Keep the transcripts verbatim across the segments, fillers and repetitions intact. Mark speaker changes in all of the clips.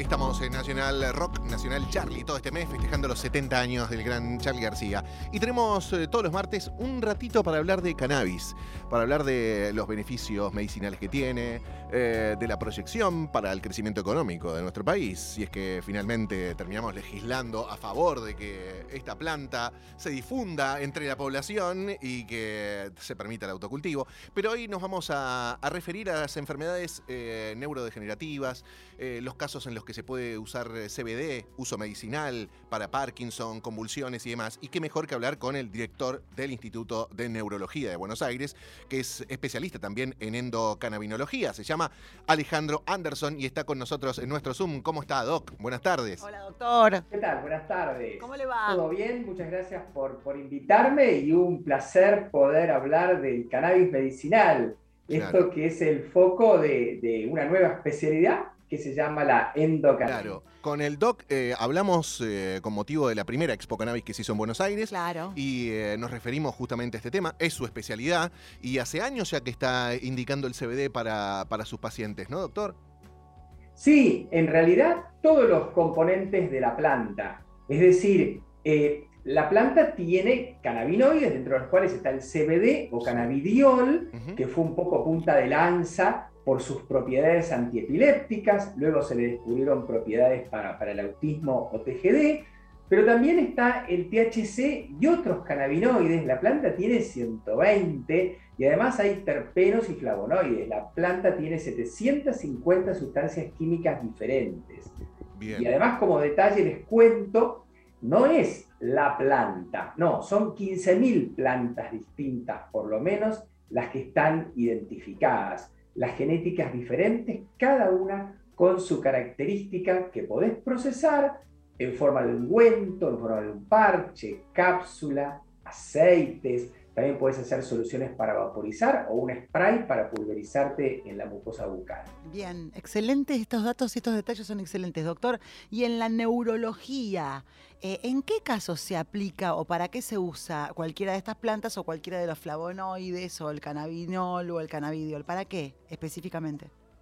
Speaker 1: Estamos en Nacional Rock, Nacional Charlie, todo este mes festejando los setenta años del gran Charly García. Y tenemos eh, todos los martes un ratito para hablar de cannabis, para hablar de los beneficios medicinales que tiene, eh, de la proyección para el crecimiento económico de nuestro país. Si es que finalmente terminamos legislando a favor de que esta planta se difunda entre la población y que se permita el autocultivo. Pero hoy nos vamos a, a referir a las enfermedades eh, neurodegenerativas, eh, los casos en los que se puede usar C B D, uso medicinal para Parkinson, convulsiones y demás. Y qué mejor que hablar con el director del Instituto de Neurología de Buenos Aires, que es especialista también en endocannabinología. Se llama Alejandro Anderson y está con nosotros en nuestro Zoom. ¿Cómo está, Doc? Buenas tardes.
Speaker 2: Hola, doctor.
Speaker 3: ¿Qué tal? Buenas tardes.
Speaker 2: ¿Cómo le va?
Speaker 3: ¿Todo bien? Muchas gracias por, por invitarme y un placer poder hablar del cannabis medicinal. Claro. Esto que es el foco de, de una nueva especialidad que se llama la endocannabis.
Speaker 1: Claro, con el Doc eh, hablamos eh, con motivo de la primera Expo Cannabis que se hizo en Buenos Aires.
Speaker 2: Claro.
Speaker 1: Y eh, nos referimos justamente a este tema, es su especialidad, y hace años ya que está indicando el C B D para, para sus pacientes, ¿no, doctor?
Speaker 3: Sí, en realidad todos los componentes de la planta, es decir, eh, la planta tiene cannabinoides, dentro de los cuales está el C B D o cannabidiol, uh-huh. que fue un poco punta de lanza por sus propiedades antiepilépticas, luego se le descubrieron propiedades para, para el autismo o T G D, pero también está el T H C y otros cannabinoides. La planta tiene ciento veinte y además hay terpenos y flavonoides. La planta tiene setecientas cincuenta sustancias químicas diferentes. Bien. Y además, como detalle les cuento, no es la planta, no, son quince mil plantas distintas, por lo menos, las que están identificadas. Las genéticas diferentes, cada una con su característica que podés procesar en forma de ungüento, en forma de un parche, cápsula, aceites. También podés hacer soluciones para vaporizar o un spray para pulverizarte en la mucosa bucal.
Speaker 2: Bien, excelentes estos datos y estos detalles son excelentes, doctor. Y en la neurología, eh, ¿en qué casos se aplica o para qué se usa cualquiera de estas plantas o cualquiera de los flavonoides o el cannabinol o el cannabidiol? ¿Para qué específicamente?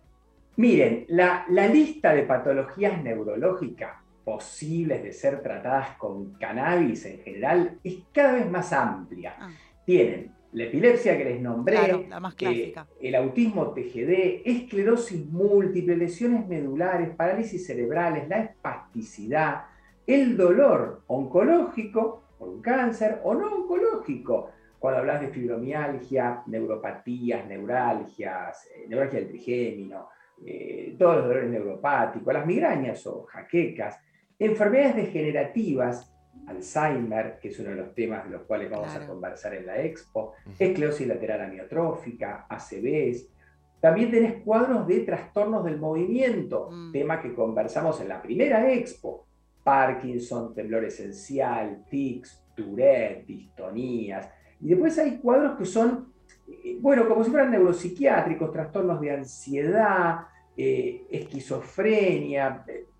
Speaker 3: Miren, la, la lista de patologías neurológicas posibles de ser tratadas con cannabis en general es cada vez más amplia. Ah. Tienen la epilepsia que les nombré,
Speaker 2: claro, la más clásica.
Speaker 3: Eh, el autismo T G D, esclerosis múltiple, lesiones medulares, parálisis cerebrales, la espasticidad, el dolor oncológico por un cáncer o no oncológico. Cuando hablas de fibromialgia, neuropatías, neuralgias, eh, neuralgia del trigémino, eh, todos los dolores neuropáticos, las migrañas o jaquecas, enfermedades degenerativas, Alzheimer, que es uno de los temas de los cuales vamos claro. a conversar en la Expo, uh-huh. esclerosis lateral amiotrófica, A C Vs. También tenés cuadros de trastornos del movimiento, uh-huh. tema que conversamos en la primera Expo. Parkinson, temblor esencial, tics, Tourette, distonías. Y después hay cuadros que son, eh, bueno, como si fueran neuropsiquiátricos, trastornos de ansiedad, eh, esquizofrenia,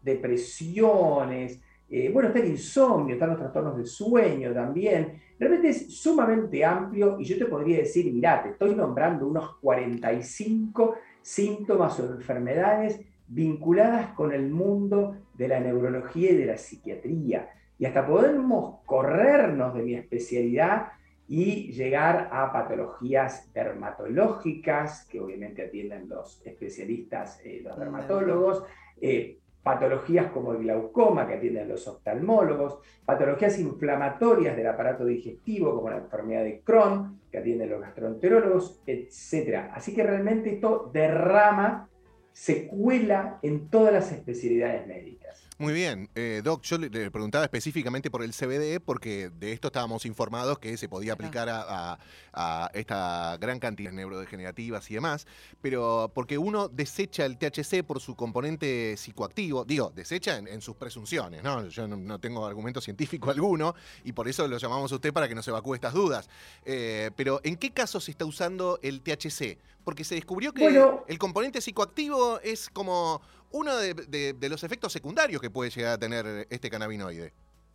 Speaker 3: depresiones. Eh, bueno, está el insomnio, están los trastornos del sueño también. Realmente es sumamente amplio y yo te podría decir, mirá, te estoy nombrando unos cuarenta y cinco síntomas o enfermedades vinculadas con el mundo de la neurología y de la psiquiatría. Y hasta podemos corrernos de mi especialidad y llegar a patologías dermatológicas, que obviamente atienden los especialistas, eh, los dermatólogos, eh, patologías como el glaucoma, que atienden los oftalmólogos, patologías inflamatorias del aparato digestivo, como la enfermedad de Crohn, que atienden los gastroenterólogos, etcétera. Así que realmente esto derrama, se cuela en todas las especialidades médicas.
Speaker 1: Muy bien, eh, Doc, yo le, le preguntaba específicamente por el C B D porque de esto estábamos informados que se podía aplicar a, a, a esta gran cantidad de neurodegenerativas y demás, pero porque uno desecha el T H C por su componente psicoactivo, digo, desecha en, en sus presunciones, ¿no? Yo no, no tengo argumento científico alguno y por eso lo llamamos a usted para que no se evacúe estas dudas. Eh, pero ¿en qué casos se está usando el T H C? Porque se descubrió que bueno, el componente psicoactivo es como uno de, de, de los efectos secundarios que puede llegar a tener este cannabinoide.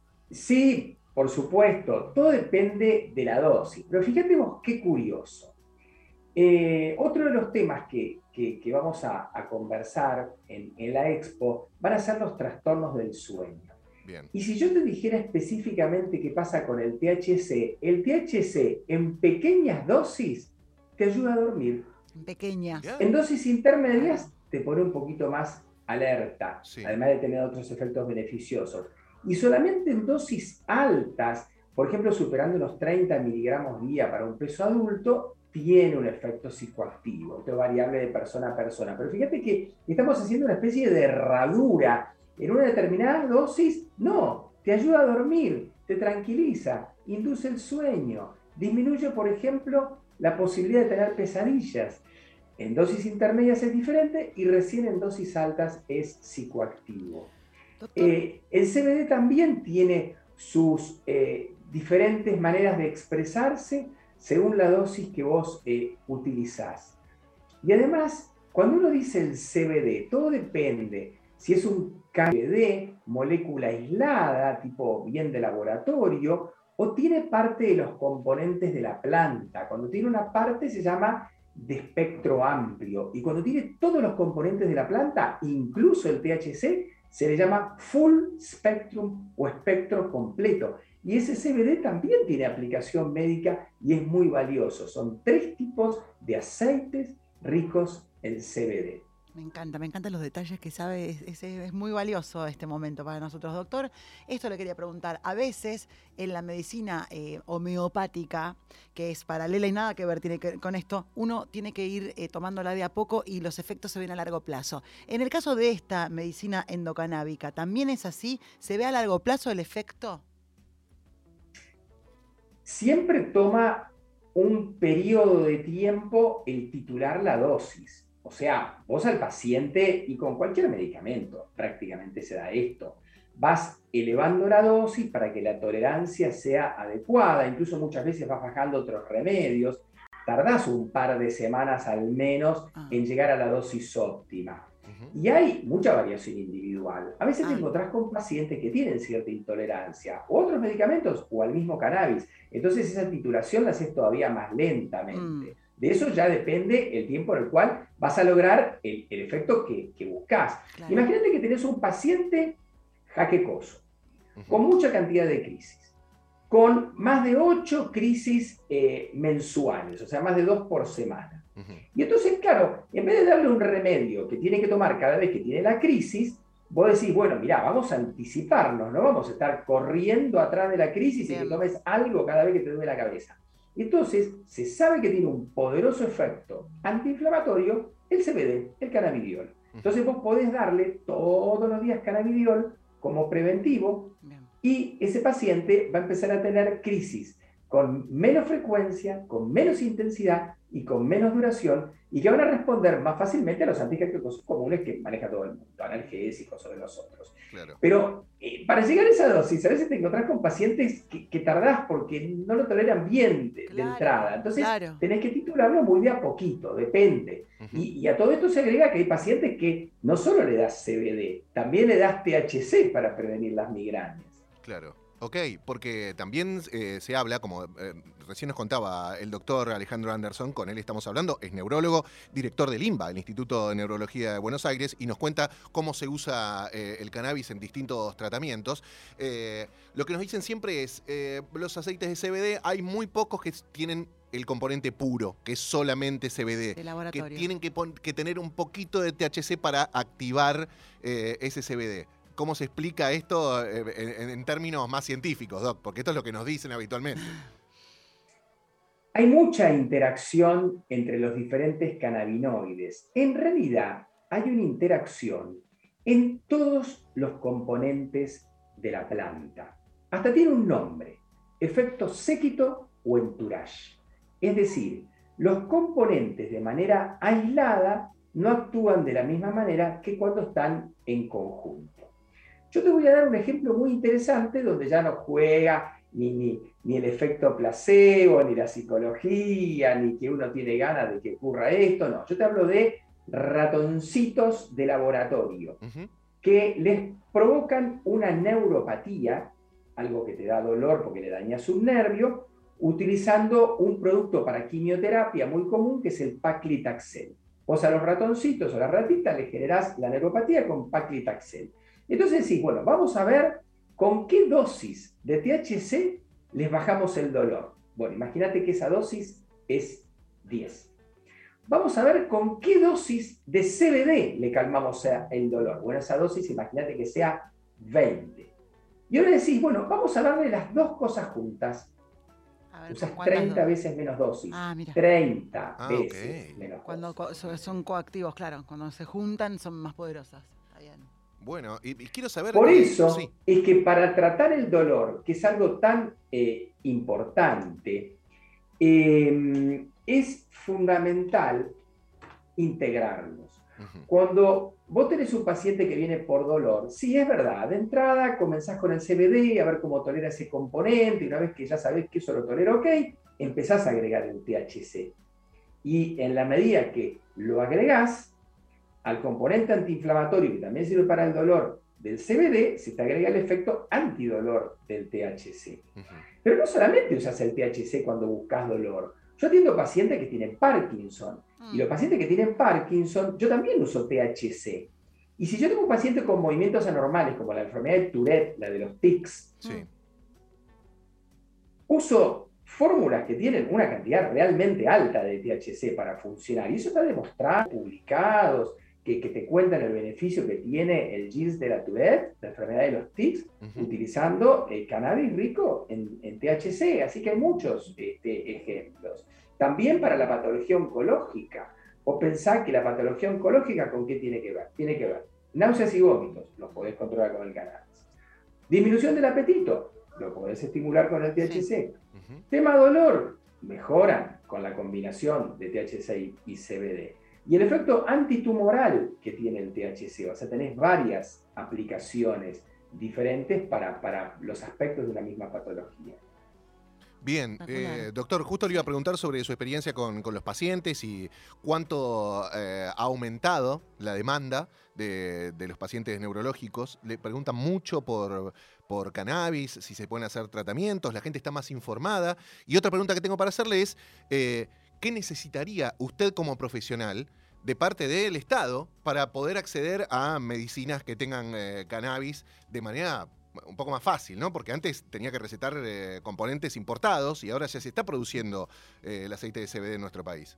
Speaker 3: Sí, por supuesto, todo depende de la dosis. Pero fíjate vos qué curioso. Eh, otro de los temas que, que, que vamos a, a conversar en, en la expo van a ser los trastornos del sueño.
Speaker 1: Bien.
Speaker 3: Y si yo te dijera específicamente qué pasa con el T H C, el T H C en pequeñas dosis te ayuda a dormir.
Speaker 2: En pequeñas.
Speaker 1: Bien.
Speaker 3: En dosis intermedias te pone un poquito más alerta,
Speaker 1: Sí.
Speaker 3: además de tener otros efectos beneficiosos. Y solamente en dosis altas, por ejemplo, superando los treinta miligramos día para un peso adulto, tiene un efecto psicoactivo. Esto es variable de persona a persona. Pero fíjate que estamos haciendo una especie de herradura. En una determinada dosis, no, te ayuda a dormir, te tranquiliza, induce el sueño, disminuye, por ejemplo, la posibilidad de tener pesadillas. En dosis intermedias es diferente y recién en dosis altas es psicoactivo. Eh, el C B D también tiene sus eh, diferentes maneras de expresarse según la dosis que vos eh, utilizás. Y además, cuando uno dice el C B D, todo depende si es un C B D, molécula aislada, tipo bien de laboratorio, o tiene parte de los componentes de la planta. Cuando tiene una parte se llama de espectro amplio, y cuando tiene todos los componentes de la planta, incluso el T H C, se le llama full spectrum o espectro completo. Y ese C B D también tiene aplicación médica y es muy valioso. Son tres tipos de aceites ricos en C B D.
Speaker 2: Me encanta, me encantan los detalles que sabe, es, es, es muy valioso este momento para nosotros, doctor. Esto le quería preguntar, a veces en la medicina eh, homeopática, que es paralela y nada que ver tiene que, con esto, uno tiene que ir eh, tomándola de a poco y los efectos se ven a largo plazo. En el caso de esta medicina endocanábica, ¿también es así? ¿Se ve a largo plazo el efecto?
Speaker 3: Siempre toma un periodo de tiempo el titular la dosis. O sea, vos al paciente, y con cualquier medicamento prácticamente se da esto, vas elevando la dosis para que la tolerancia sea adecuada, incluso muchas veces vas bajando otros remedios, tardás un par de semanas al menos
Speaker 2: Ah.
Speaker 3: en llegar a la dosis óptima.
Speaker 1: Ujú.
Speaker 3: Y hay mucha variación individual. A veces te
Speaker 2: Ah.
Speaker 3: encontrás con pacientes que tienen cierta intolerancia, o otros medicamentos, o al mismo cannabis. Entonces esa titulación la haces todavía más lentamente.
Speaker 2: Mm.
Speaker 3: De eso ya depende el tiempo en el cual vas a lograr el, el efecto que, que buscas.
Speaker 2: Claro.
Speaker 3: Imagínate que tenés un paciente jaquecoso,
Speaker 1: Ujú.
Speaker 3: con mucha cantidad de crisis, con más de ocho crisis eh, mensuales, o sea, más de dos por semana.
Speaker 1: Ujú.
Speaker 3: Y entonces, claro, en vez de darle un remedio que tiene que tomar cada vez que tiene la crisis, vos decís, bueno, mirá, vamos a anticiparnos, no vamos a estar corriendo atrás de la crisis y
Speaker 2: Bien.
Speaker 3: que tomes algo cada vez que te duele la cabeza. Entonces, se sabe que tiene un poderoso efecto antiinflamatorio el C B D, el cannabidiol. Entonces vos podés darle todos los días cannabidiol como preventivo
Speaker 2: Bien.
Speaker 3: y ese paciente va a empezar a tener crisis con menos frecuencia, con menos intensidad y con menos duración, y que van a responder más fácilmente a los antihistamínicos comunes que maneja todo el mundo, analgésicos sobre los otros.
Speaker 1: Claro.
Speaker 3: Pero eh, para llegar a esa dosis, a veces te encontrás con pacientes que, que tardás porque no lo toleran bien de, de
Speaker 2: Claro,
Speaker 3: entrada. Entonces,
Speaker 2: claro.
Speaker 3: tenés que titularlo muy de a poquito, depende.
Speaker 1: Ujú.
Speaker 3: Y, y a todo esto se agrega que hay pacientes que no solo le das C B D, también le das T H C para prevenir las migrañas.
Speaker 1: Claro. Ok, porque también eh, se habla, como eh, recién nos contaba el doctor Alejandro Anderson, con él estamos hablando, es neurólogo, director del INBA, el Instituto de Neurología de Buenos Aires, y nos cuenta cómo se usa eh, el cannabis en distintos tratamientos. Eh, lo que nos dicen siempre es, eh, los aceites de C B D, hay muy pocos que tienen el componente puro, que es solamente C B D.
Speaker 2: De
Speaker 1: Que
Speaker 2: laboratorio.
Speaker 1: tienen que, pon- que tener un poquito de T H C para activar eh, ese C B D. ¿Cómo se explica esto eh, en, en términos más científicos, Doc? Porque esto es lo que nos dicen habitualmente.
Speaker 3: Hay mucha interacción entre los diferentes cannabinoides. En realidad, hay una interacción en todos los componentes de la planta. Hasta tiene un nombre, efecto séquito o entourage. Es decir, los componentes de manera aislada no actúan de la misma manera que cuando están en conjunto. Yo te voy a dar un ejemplo muy interesante donde ya no juega ni, ni, ni el efecto placebo, ni la psicología, ni que uno tiene ganas de que ocurra esto. No, yo te hablo de ratoncitos de laboratorio
Speaker 1: Ujú.
Speaker 3: que les provocan una neuropatía, algo que te da dolor porque le dañas un nervio, utilizando un producto para quimioterapia muy común que es el paclitaxel. Vos a los ratoncitos o a las ratitas le generás la neuropatía con paclitaxel. Entonces decís, bueno, vamos a ver con qué dosis de T H C les bajamos el dolor. Bueno, imagínate que esa dosis es diez. Vamos a ver con qué dosis de C B D le calmamos el dolor. Bueno, esa dosis imagínate que sea veinte. Y ahora decís, bueno, vamos a darle las dos cosas juntas.
Speaker 2: A ver,
Speaker 3: Usas
Speaker 2: ¿con
Speaker 3: treinta
Speaker 2: cuántas?
Speaker 3: veces menos dosis.
Speaker 2: Ah, mira.
Speaker 3: treinta
Speaker 1: Ah,
Speaker 3: veces
Speaker 1: ok.
Speaker 3: menos
Speaker 2: Cuando
Speaker 3: dosis.
Speaker 2: co- so- son coactivos, claro. Cuando se juntan son más poderosas. Está bien.
Speaker 1: Bueno, y, y quiero saber...
Speaker 3: Por
Speaker 1: eh,
Speaker 3: eso
Speaker 1: sí.
Speaker 3: es que para tratar el dolor, que es algo tan eh, importante, eh, es fundamental integrarlos.
Speaker 1: Ujú.
Speaker 3: Cuando vos tenés un paciente que viene por dolor, sí, es verdad, de entrada comenzás con el C B D, a ver cómo tolera ese componente, y una vez que ya sabés que eso lo tolera ok, empezás a agregar el T H C. Y en la medida que lo agregás, al componente antiinflamatorio, que también sirve para el dolor del C B D, se te agrega el efecto antidolor del T H C.
Speaker 1: Ujú.
Speaker 3: Pero no solamente usas el T H C cuando buscas dolor. Yo atiendo pacientes que tienen Parkinson. Y los pacientes que tienen Parkinson, yo también uso T H C. Y si yo tengo un paciente con movimientos anormales, como la enfermedad de Tourette, la de los tics,
Speaker 1: Sí.
Speaker 3: uso fórmulas que tienen una cantidad realmente alta de T H C para funcionar. Y eso está demostrado, publicados, que, que te cuentan el beneficio que tiene el G I S de la Tourette, la enfermedad de los tics,
Speaker 1: Ujú.
Speaker 3: utilizando el cannabis rico en, en T H C. Así que hay muchos este, ejemplos. También para la patología oncológica. O pensar que la patología oncológica, ¿con qué tiene que ver? Tiene que ver náuseas y vómitos, los podés controlar con el cannabis. Disminución del apetito, lo podés estimular con el T H C.
Speaker 1: Ujú.
Speaker 3: Tema dolor, mejoran con la combinación de T H C y C B D. Y el efecto antitumoral que tiene el T H C, o sea, tenés varias aplicaciones diferentes para, para los aspectos de una misma patología.
Speaker 1: Bien,
Speaker 2: Espectacular.
Speaker 1: eh, doctor, justo le iba a preguntar sobre su experiencia con, con los pacientes y cuánto eh, ha aumentado la demanda de, de los pacientes neurológicos. Le preguntan mucho por, por cannabis, si se pueden hacer tratamientos, la gente está más informada. Y otra pregunta que tengo para hacerle es, eh, ¿qué necesitaría usted como profesional de parte del Estado para poder acceder a medicinas que tengan eh, cannabis de manera un poco más fácil, ¿no? Porque antes tenía que recetar eh, componentes importados y ahora ya se está produciendo eh, el aceite de C B D en nuestro país.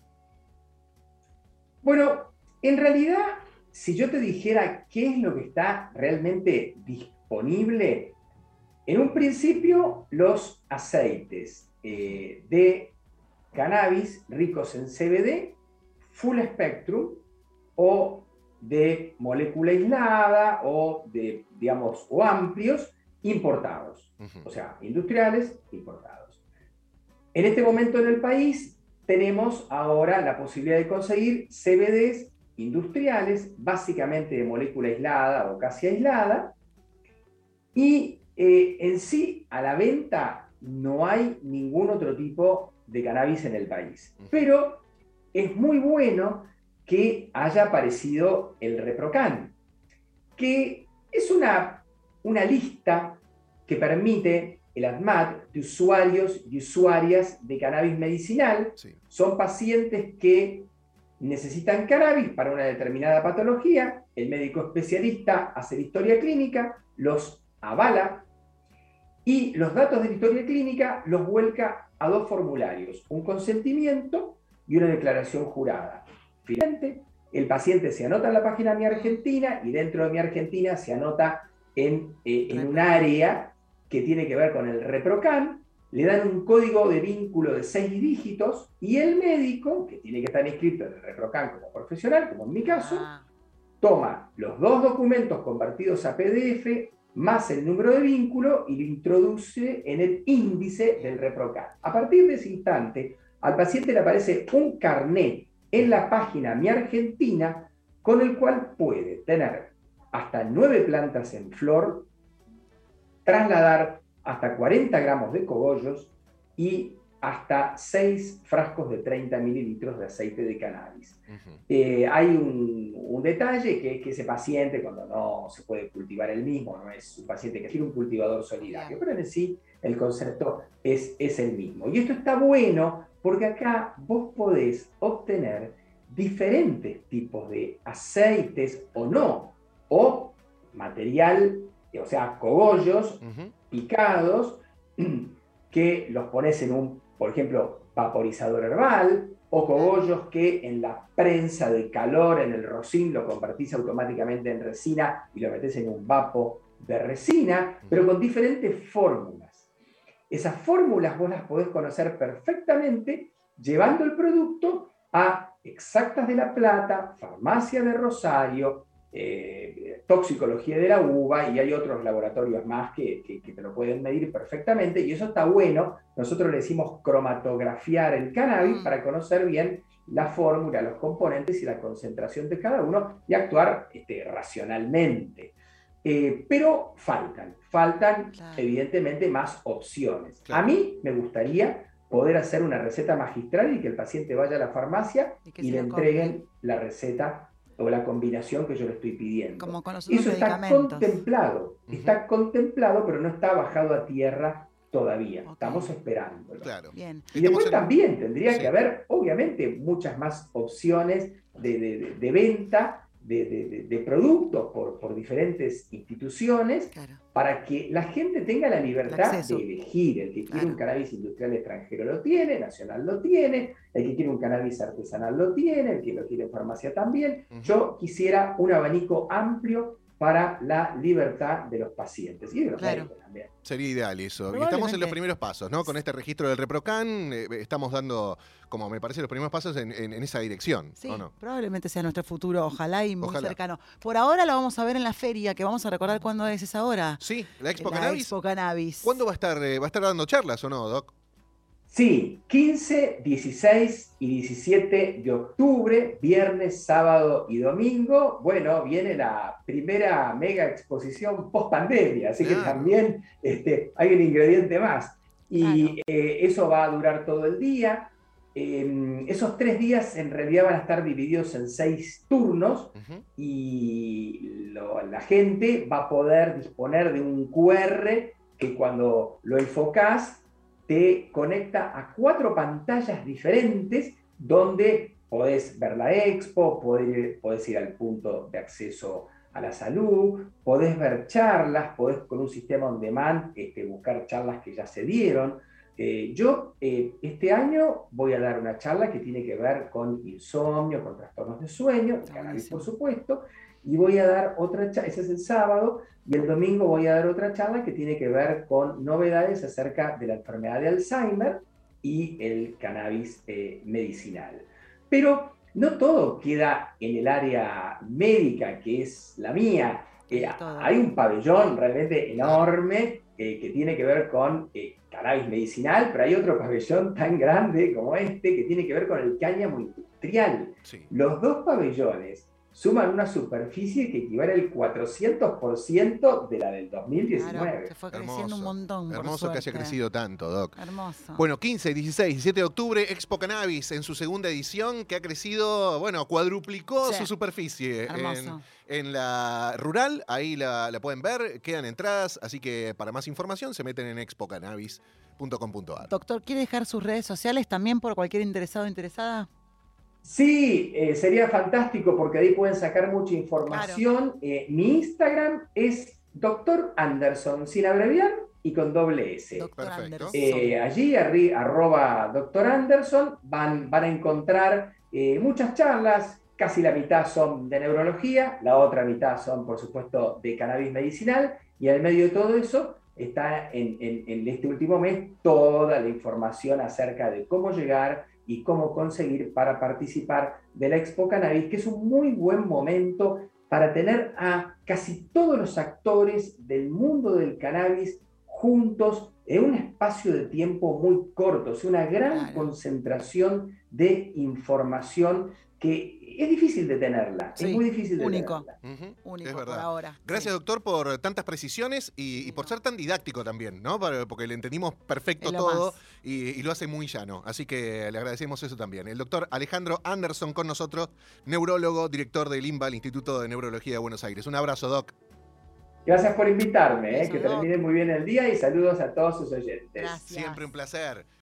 Speaker 3: Bueno, en realidad, si yo te dijera qué es lo que está realmente disponible, en un principio los aceites eh, de cannabis ricos en C B D, full spectrum, o de molécula aislada, o de, digamos, o amplios, importados.
Speaker 1: Uh-huh.
Speaker 3: O sea, industriales, importados. En este momento en el país tenemos ahora la posibilidad de conseguir C B Ds industriales, básicamente de molécula aislada o casi aislada, y eh, en sí a la venta no hay ningún otro tipo de cannabis en el país. Pero es muy bueno que haya aparecido el ReproCan, que es una, una lista que permite el ADMAT de usuarios y usuarias de cannabis medicinal.
Speaker 1: Sí.
Speaker 3: Son pacientes que necesitan cannabis para una determinada patología, el médico especialista hace la historia clínica, los avala y los datos de la historia clínica los vuelca a dos formularios, un consentimiento y una declaración jurada. Finalmente, el paciente se anota en la página Mi Argentina y dentro de Mi Argentina se anota en, eh, en un área que tiene que ver con el ReproCan, le dan un código de vínculo de seis dígitos y el médico, que tiene que estar inscrito en el ReproCan como profesional, como en mi caso,
Speaker 2: Ah,
Speaker 3: toma los dos documentos convertidos a P D F más el número de vínculo y lo introduce en el índice del ReproCan. A partir de ese instante, al paciente le aparece un carnet en la página Mi Argentina con el cual puede tener hasta nueve plantas en flor, trasladar hasta cuarenta gramos de cogollos y hasta seis frascos de treinta mililitros de aceite de cannabis.
Speaker 1: Ujú.
Speaker 3: Eh, hay un, un detalle que es que ese paciente, cuando no se puede cultivar él mismo, no es un paciente que tiene un cultivador solidario, pero en sí el concepto es, es el mismo. Y esto está bueno porque acá vos podés obtener diferentes tipos de aceites o no, o material, o sea, cogollos
Speaker 1: Ujú.
Speaker 3: picados, que los pones en un, por ejemplo, vaporizador herbal, o cogollos que en la prensa de calor, en el rocín, lo convertís automáticamente en resina y lo metés en un vapo de resina, pero con diferentes fórmulas. Esas fórmulas vos las podés conocer perfectamente llevando el producto a Exactas de La Plata, Farmacia de Rosario, eh, Toxicología de la Uva, y hay otros laboratorios más que, que, que te lo pueden medir perfectamente, y eso está bueno. Nosotros le decimos cromatografiar el cannabis
Speaker 2: Mm.
Speaker 3: para conocer bien la fórmula, los componentes y la concentración de cada uno y actuar este, racionalmente. Eh, pero faltan, faltan
Speaker 2: Claro.
Speaker 3: evidentemente más opciones.
Speaker 1: Claro.
Speaker 3: A mí me gustaría poder hacer una receta magistral y que el paciente vaya a la farmacia
Speaker 2: Y que
Speaker 3: y
Speaker 2: se
Speaker 3: le
Speaker 2: lo compre.
Speaker 3: entreguen la receta o la combinación que yo le estoy pidiendo.
Speaker 2: Como con los otros
Speaker 3: Eso está
Speaker 2: medicamentos.
Speaker 3: contemplado,
Speaker 1: Ujú.
Speaker 3: está contemplado, pero no está bajado a tierra todavía.
Speaker 2: Ok.
Speaker 3: Estamos esperándolo.
Speaker 1: Claro.
Speaker 2: Bien.
Speaker 3: Y
Speaker 1: Estamos
Speaker 3: después
Speaker 1: en-
Speaker 3: también tendría
Speaker 1: Sí.
Speaker 3: que haber, obviamente, muchas más opciones de, de- de- de venta de, de- de- de productos por, por diferentes instituciones
Speaker 2: Claro.
Speaker 3: para que la gente tenga la
Speaker 2: El
Speaker 3: libertad
Speaker 2: acceso.
Speaker 3: de elegir. El que quiere
Speaker 2: Claro.
Speaker 3: un cannabis industrial extranjero lo tiene, nacional lo tiene, el que quiere un cannabis artesanal lo tiene, el que lo quiere en farmacia también.
Speaker 1: Ujú.
Speaker 3: Yo quisiera un abanico amplio para la libertad de los pacientes y de los
Speaker 2: Claro.
Speaker 3: médicos también.
Speaker 1: Sería ideal eso. Y estamos en
Speaker 2: Probablemente.
Speaker 1: los primeros pasos, ¿no? Con este registro del ReproCan, eh, estamos dando, como me parece, los primeros pasos en, en- en esa dirección,
Speaker 2: Sí,
Speaker 1: ¿o no?
Speaker 2: probablemente sea nuestro futuro, ojalá y muy
Speaker 1: Ojalá.
Speaker 2: cercano. Por ahora lo vamos a ver en la feria, que vamos a recordar cuándo es esa hora.
Speaker 1: Sí, la Expo
Speaker 2: La
Speaker 1: Cannabis.
Speaker 2: Expo Cannabis.
Speaker 1: ¿Cuándo va a estar, eh, va a estar dando charlas o no, Doc?
Speaker 3: Sí, quince, dieciséis y diecisiete de octubre, viernes, sábado y domingo. Bueno, viene la primera mega exposición post pandemia, así que
Speaker 1: Claro.
Speaker 3: también este, hay un ingrediente más. Y
Speaker 2: Claro.
Speaker 3: eh, eso va a durar todo el día. Eh, esos tres días en realidad van a estar divididos en seis turnos
Speaker 1: Ujú.
Speaker 3: y lo- la gente va a poder disponer de un Q R que cuando lo enfocás te conecta a cuatro pantallas diferentes donde podés ver la expo, podés ir, podés ir al punto de acceso a la salud, podés ver charlas, podés con un sistema on demand este, buscar charlas que ya se dieron. Eh, yo eh, este año voy a dar una charla que tiene que ver con insomnio, con trastornos de sueño, de
Speaker 2: Está
Speaker 3: cannabis
Speaker 2: buenísimo.
Speaker 3: por supuesto, y voy a dar otra charla, ese es el sábado, y el domingo voy a dar otra charla que tiene que ver con novedades acerca de la enfermedad de Alzheimer y el cannabis eh, medicinal. Pero no todo queda en el área médica, que es la mía. Eh,
Speaker 2: Hay todo.
Speaker 3: hay un pabellón realmente enorme eh, que tiene que ver con eh, cannabis medicinal, pero hay otro pabellón tan grande como este que tiene que ver con el cáñamo industrial.
Speaker 1: Sí.
Speaker 3: Los dos pabellones suman una superficie que equivale al cuatrocientos por ciento de la del dos mil diecinueve.
Speaker 2: Claro, se fue creciendo
Speaker 1: Hermoso.
Speaker 2: un montón. por
Speaker 1: Hermoso que haya
Speaker 2: suerte.
Speaker 1: crecido tanto, Doc.
Speaker 2: Hermoso.
Speaker 1: Bueno, quince, dieciséis, diecisiete de octubre, Expo Cannabis en su segunda edición, que ha crecido, bueno, cuadruplicó
Speaker 2: Sí.
Speaker 1: su superficie en,
Speaker 2: Hermoso.
Speaker 1: en la rural. Ahí la, la pueden ver, quedan entradas, así que para más información se meten en expo cannabis punto com punto a r.
Speaker 2: Doctor, ¿quiere dejar sus redes sociales también por cualquier interesado o interesada?
Speaker 3: Sí, eh, sería fantástico porque ahí pueden sacar mucha información. Eh, mi Instagram es doctor Anderson, sin abreviar y con doble S.
Speaker 2: Doctor
Speaker 1: Perfecto.
Speaker 2: Anderson.
Speaker 3: Eh, allí, arri, arroba doctor Anderson, van, van a encontrar eh, muchas charlas, casi la mitad son de neurología, la otra mitad son, por supuesto, de cannabis medicinal, y al medio de todo eso está en, en, en este último mes toda la información acerca de cómo llegar y cómo conseguir para participar de la Expo Cannabis, que es un muy buen momento para tener a casi todos los actores del mundo del cannabis juntos en un espacio de tiempo muy corto, o sea, una gran
Speaker 2: Claro.
Speaker 3: concentración de información que es difícil de tenerla,
Speaker 2: Sí,
Speaker 3: es muy difícil de
Speaker 2: único.
Speaker 3: tenerla.
Speaker 1: Ujú,
Speaker 2: Único
Speaker 1: es
Speaker 2: por
Speaker 1: verdad.
Speaker 2: ahora.
Speaker 1: Gracias,
Speaker 2: Sí.
Speaker 1: doctor, por tantas precisiones y, y
Speaker 2: Sí,
Speaker 1: por
Speaker 2: no.
Speaker 1: ser tan didáctico también, ¿no? Para- Porque le entendimos perfecto
Speaker 2: Es lo
Speaker 1: todo
Speaker 2: más.
Speaker 1: y, y lo hace muy llano. Así que le agradecemos eso también. El doctor Alejandro Anderson con nosotros, neurólogo, director del INBA, el Instituto de Neurología de Buenos Aires. Un abrazo, doc.
Speaker 3: Gracias por invitarme, ¿eh?
Speaker 2: Beso,
Speaker 3: Que
Speaker 2: Doc.
Speaker 3: termine muy bien el día y saludos a todos sus oyentes.
Speaker 2: Gracias.
Speaker 1: Siempre un placer.